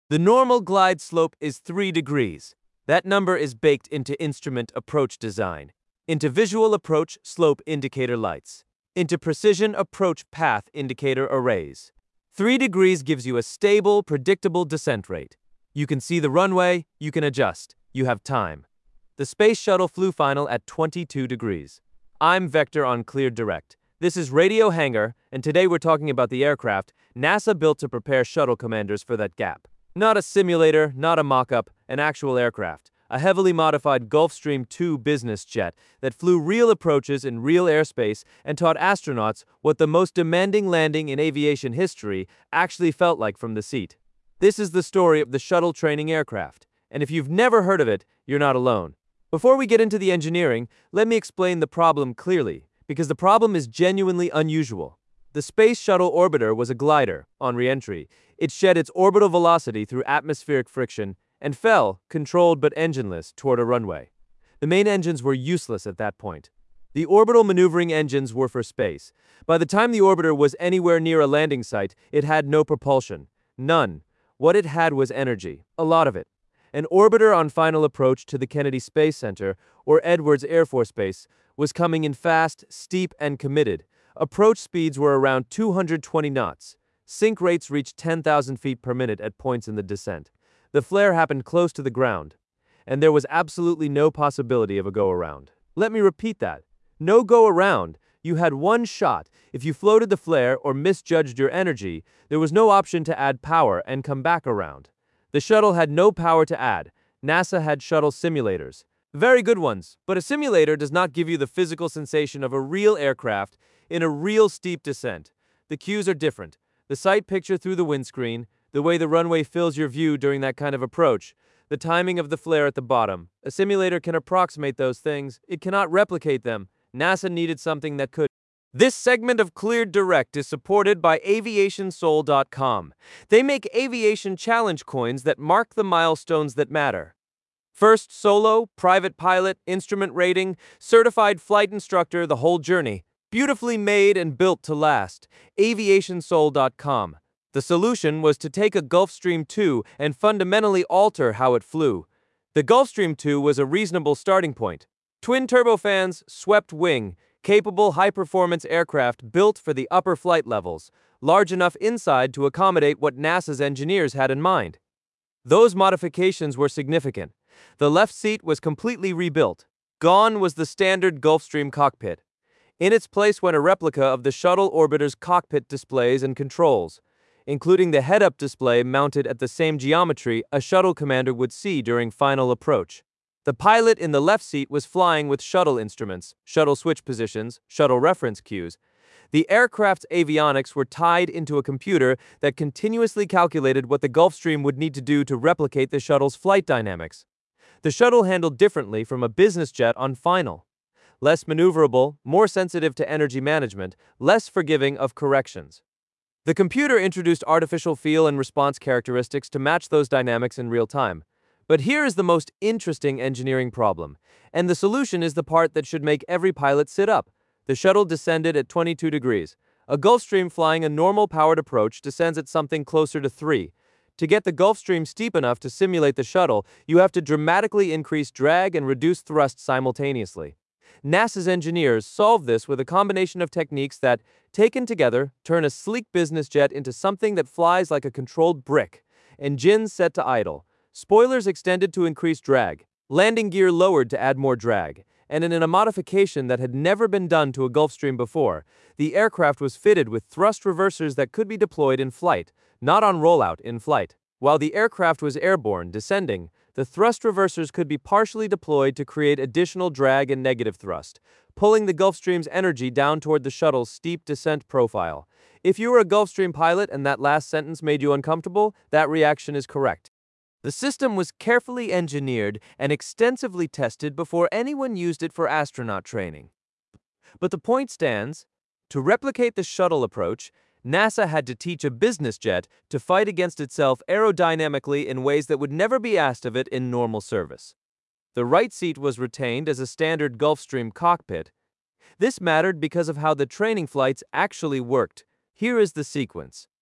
The normal glide slope is 3 degrees. That number is baked into instrument approach design, into visual approach slope indicator lights, into precision approach path indicator arrays. 3 degrees gives you a stable, predictable descent rate. You can see the runway, you can adjust, you have time. The Space Shuttle flew final at 22 degrees. I'm Vector on Cleared Direct. This is Radio Hangar, and today we're talking about the aircraft NASA built to prepare shuttle commanders for that gap. Not a simulator, not a mock-up, an actual aircraft. A heavily modified Gulfstream II business jet that flew real approaches in real airspace and taught astronauts what the most demanding landing in aviation history actually felt like from the seat. This is the story of the shuttle training aircraft, and if you've never heard of it, you're not alone. Before we get into the engineering, let me explain the problem clearly, because the problem is genuinely unusual. The Space Shuttle Orbiter was a glider. On re-entry, it shed its orbital velocity through atmospheric friction and fell, controlled but engineless, toward a runway. The main engines were useless at that point. The orbital maneuvering engines were for space. By the time the orbiter was anywhere near a landing site, it had no propulsion. None. What it had was energy. A lot of it. An orbiter on final approach to the Kennedy Space Center, or Edwards Air Force Base, was coming in fast, steep, and committed. Approach speeds were around 220 knots. Sink rates reached 10,000 feet per minute at points in the descent. The flare happened close to the ground, and there was absolutely no possibility of a go-around. Let me repeat that. No go-around. You had one shot. If you floated the flare or misjudged your energy, there was no option to add power and come back around. The shuttle had no power to add. NASA had shuttle simulators. Very good ones, but a simulator does not give you the physical sensation of a real aircraft in a real steep descent. The cues are different. The sight picture through the windscreen, the way the runway fills your view during that kind of approach, the timing of the flare at the bottom. A simulator can approximate those things. It cannot replicate them. NASA needed something that could. This segment of Cleared Direct is supported by AviationSoul.com. They make aviation challenge coins that mark the milestones that matter. First solo, private pilot, instrument rating, certified flight instructor, the whole journey. Beautifully made and built to last. AviationSoul.com. The solution was to take a Gulfstream II and fundamentally alter how it flew. The Gulfstream II was a reasonable starting point. Twin turbofans, swept wing, capable high-performance aircraft built for the upper flight levels, large enough inside to accommodate what NASA's engineers had in mind. Those modifications were significant. The left seat was completely rebuilt. Gone was the standard Gulfstream cockpit. In its place went a replica of the shuttle orbiter's cockpit displays and controls, including the head-up display mounted at the same geometry a shuttle commander would see during final approach. The pilot in the left seat was flying with shuttle instruments, shuttle switch positions, shuttle reference cues. The aircraft's avionics were tied into a computer that continuously calculated what the Gulfstream would need to do to replicate the shuttle's flight dynamics. The shuttle handled differently from a business jet on final. Less maneuverable, more sensitive to energy management, less forgiving of corrections. The computer introduced artificial feel and response characteristics to match those dynamics in real time. But here is the most interesting engineering problem, and the solution is the part that should make every pilot sit up. The shuttle descended at 22 degrees. A Gulfstream flying a normal powered approach descends at something closer to 3. To get the Gulfstream steep enough to simulate the shuttle, you have to dramatically increase drag and reduce thrust simultaneously. NASA's engineers solved this with a combination of techniques that, taken together, turn a sleek business jet into something that flies like a controlled brick. Engines set to idle, spoilers extended to increase drag, landing gear lowered to add more drag, and in a modification that had never been done to a Gulfstream before, the aircraft was fitted with thrust reversers that could be deployed in flight, not on rollout, in flight. While the aircraft was airborne, descending, the thrust reversers could be partially deployed to create additional drag and negative thrust, pulling the Gulfstream's energy down toward the shuttle's steep descent profile. If you were a Gulfstream pilot and that last sentence made you uncomfortable, that reaction is correct. The system was carefully engineered and extensively tested before anyone used it for astronaut training. But the point stands. To replicate the shuttle approach, NASA had to teach a business jet to fight against itself aerodynamically in ways that would never be asked of it in normal service. The right seat was retained as a standard Gulfstream cockpit. This mattered because of how the training flights actually worked. Here is the sequence.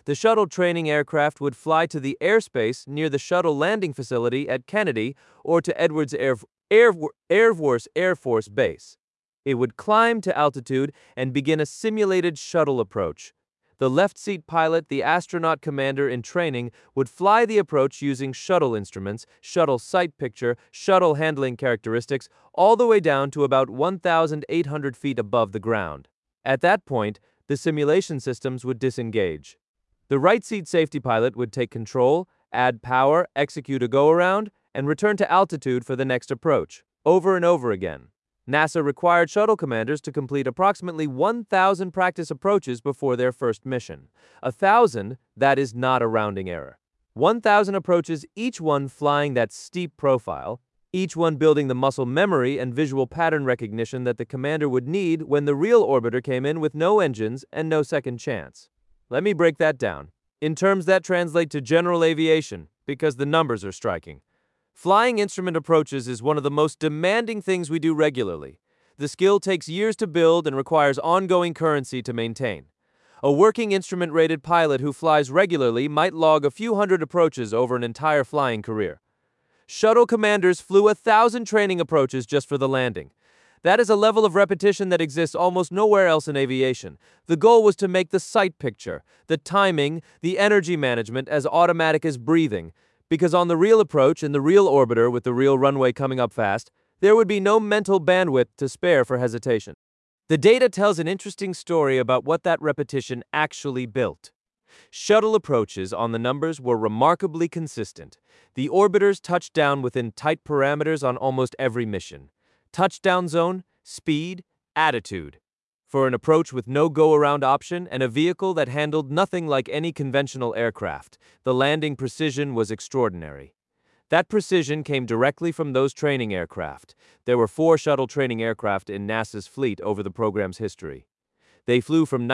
The shuttle training aircraft would fly to the airspace near the shuttle landing facility at Kennedy or to Edwards Air Force Base. It would climb to altitude and begin a simulated shuttle approach. The left seat pilot, the astronaut commander in training, would fly the approach using shuttle instruments, shuttle sight picture, shuttle handling characteristics, all the way down to about 1,800 feet above the ground. At that point, the simulation systems would disengage. The right seat safety pilot would take control, add power, execute a go-around, and return to altitude for the next approach, over and over again. NASA required shuttle commanders to complete approximately 1,000 practice approaches before their first mission. 1,000, that is not a rounding error. 1,000 approaches, each one flying that steep profile, each one building the muscle memory and visual pattern recognition that the commander would need when the real orbiter came in with no engines and no second chance. Let me break that down, in terms that translate to general aviation, because the numbers are striking. Flying instrument approaches is one of the most demanding things we do regularly. The skill takes years to build and requires ongoing currency to maintain. A working instrument-rated pilot who flies regularly might log a few hundred approaches over an entire flying career. Shuttle commanders flew 1,000 training approaches just for the landing. That is a level of repetition that exists almost nowhere else in aviation. The goal was to make the sight picture, the timing, the energy management as automatic as breathing, because on the real approach in the real orbiter with the real runway coming up fast, there would be no mental bandwidth to spare for hesitation. The data tells an interesting story about what that repetition actually built. Shuttle approaches on the numbers were remarkably consistent. The orbiters touched down within tight parameters on almost every mission. Touchdown zone, speed, attitude. For an approach with no go-around option and a vehicle that handled nothing like any conventional aircraft, the landing precision was extraordinary. That precision came directly from those training aircraft. There were 4 shuttle training aircraft in NASA's fleet over the program's history. They flew from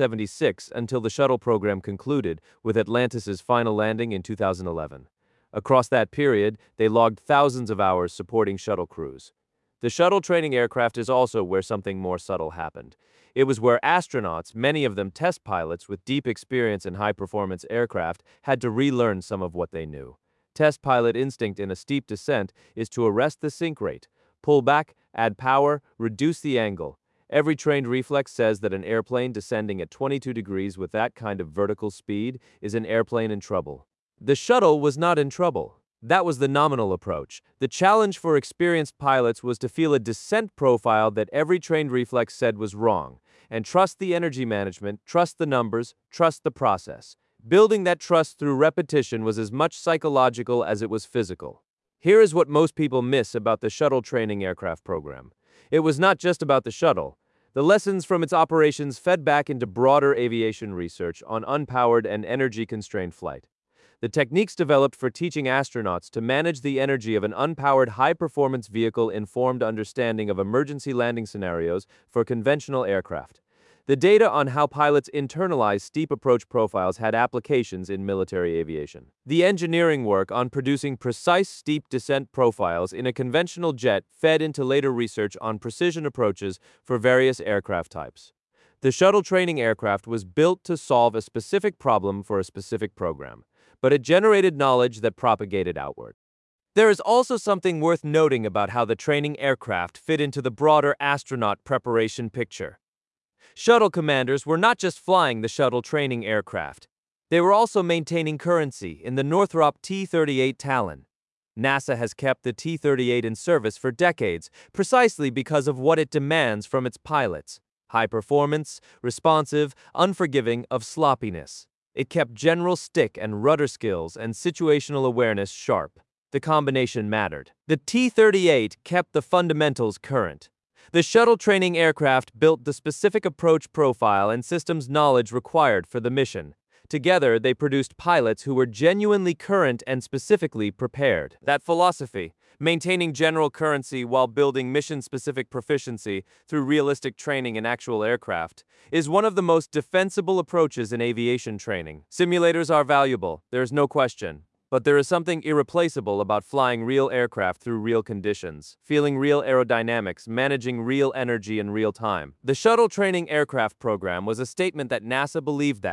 1976 until the shuttle program concluded, with Atlantis's final landing in 2011. Across that period, they logged thousands of hours supporting shuttle crews. The shuttle training aircraft is also where something more subtle happened. It was where astronauts, many of them test pilots with deep experience in high-performance aircraft, had to relearn some of what they knew. Test pilot instinct in a steep descent is to arrest the sink rate, pull back, add power, reduce the angle. Every trained reflex says that an airplane descending at 22 degrees with that kind of vertical speed is an airplane in trouble. The shuttle was not in trouble. That was the nominal approach. The challenge for experienced pilots was to feel a descent profile that every trained reflex said was wrong, and trust the energy management, trust the numbers, trust the process. Building that trust through repetition was as much psychological as it was physical. Here is what most people miss about the shuttle training aircraft program. It was not just about the shuttle. The lessons from its operations fed back into broader aviation research on unpowered and energy-constrained flight. The techniques developed for teaching astronauts to manage the energy of an unpowered high-performance vehicle informed understanding of emergency landing scenarios for conventional aircraft. The data on how pilots internalize steep approach profiles had applications in military aviation. The engineering work on producing precise steep descent profiles in a conventional jet fed into later research on precision approaches for various aircraft types. The shuttle training aircraft was built to solve a specific problem for a specific program, but it generated knowledge that propagated outward. There is also something worth noting about how the training aircraft fit into the broader astronaut preparation picture. Shuttle commanders were not just flying the shuttle training aircraft. They were also maintaining currency in the Northrop T-38 Talon. NASA has kept the T-38 in service for decades, precisely because of what it demands from its pilots. High performance, responsive, unforgiving of sloppiness. It kept general stick and rudder skills and situational awareness sharp. The combination mattered. The T-38 kept the fundamentals current. The shuttle training aircraft built the specific approach profile and systems knowledge required for the mission. Together, they produced pilots who were genuinely current and specifically prepared. That philosophy, maintaining general currency while building mission-specific proficiency through realistic training in actual aircraft, is one of the most defensible approaches in aviation training. Simulators are valuable, there's no question. But there is something irreplaceable about flying real aircraft through real conditions, feeling real aerodynamics, managing real energy in real time. The shuttle training aircraft program was a statement that NASA believed that,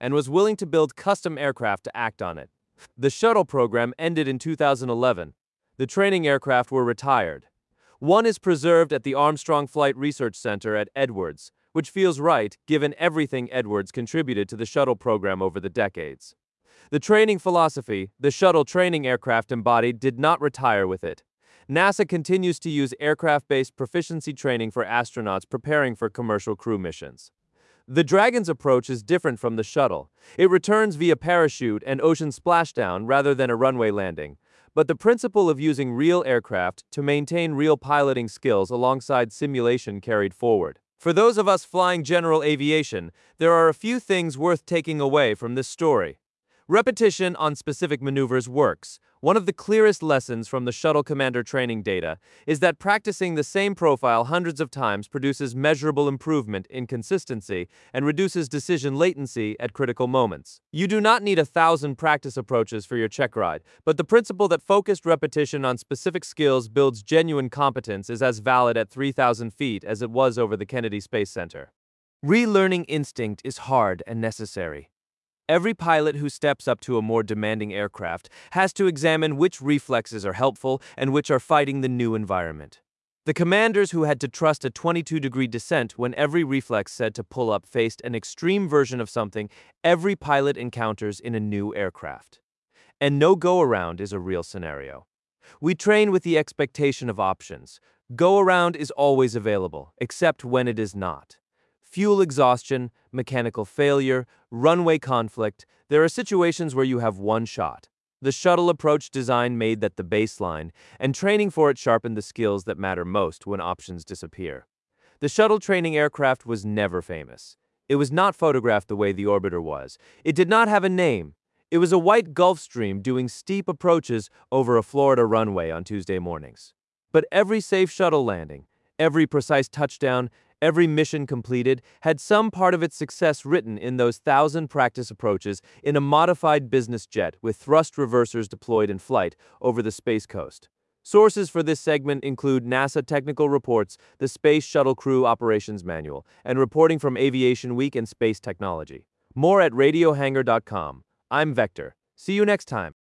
and was willing to build custom aircraft to act on it. The shuttle program ended in 2011. The training aircraft were retired. One is preserved at the Armstrong Flight Research Center at Edwards, which feels right given everything Edwards contributed to the shuttle program over the decades. The training philosophy the shuttle training aircraft embodied did not retire with it. NASA continues to use aircraft-based proficiency training for astronauts preparing for commercial crew missions. The Dragon's approach is different from the shuttle. It returns via parachute and ocean splashdown rather than a runway landing. But the principle of using real aircraft to maintain real piloting skills alongside simulation carried forward. For those of us flying general aviation, there are a few things worth taking away from this story. Repetition on specific maneuvers works. One of the clearest lessons from the shuttle commander training data is that practicing the same profile hundreds of times produces measurable improvement in consistency and reduces decision latency at critical moments. You do not need 1,000 practice approaches for your check ride, but the principle that focused repetition on specific skills builds genuine competence is as valid at 3,000 feet as it was over the Kennedy Space Center. Relearning instinct is hard and necessary. Every pilot who steps up to a more demanding aircraft has to examine which reflexes are helpful and which are fighting the new environment. The commanders who had to trust a 22-degree descent when every reflex said to pull up faced an extreme version of something every pilot encounters in a new aircraft. And no go-around is a real scenario. We train with the expectation of options. Go-around is always available, except when it is not. Fuel exhaustion, mechanical failure, runway conflict, there are situations where you have one shot. The shuttle approach design made that the baseline, and training for it sharpened the skills that matter most when options disappear. The shuttle training aircraft was never famous. It was not photographed the way the Orbiter was. It did not have a name. It was a white Gulfstream doing steep approaches over a Florida runway on Tuesday mornings. But every safe shuttle landing, every precise touchdown, every mission completed had some part of its success written in those 1,000 practice approaches in a modified business jet with thrust reversers deployed in flight over the Space Coast. Sources for this segment include NASA technical reports, the Space Shuttle Crew Operations Manual, and reporting from Aviation Week and Space Technology. More at radiohangar.com. I'm Vector. See you next time.